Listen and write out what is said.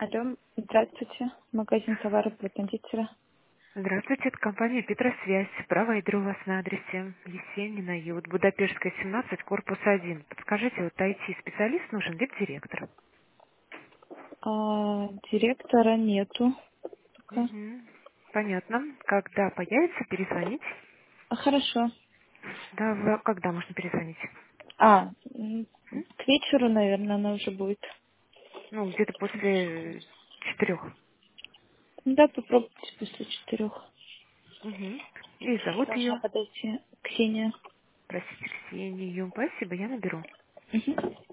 Алло, здравствуйте. Магазин товаров для кондитера. Здравствуйте, это компания «Петросвязь». Провайдер у вас на адресе Есенина, Юд, Будапештская, 17, корпус 1. Подскажите, вот IT-специалист нужен, либо директор? Директора нету пока. Мгм. Понятно. Когда появится, перезвонить? Хорошо. Да, когда можно перезвонить? М? К вечеру, наверное, она уже будет. Ну, где-то после 4. Да, попробуйте после 4. Угу. И зовут Должна ее, подойти Ксения. простите, Ксению. Спасибо, я наберу. Мгм.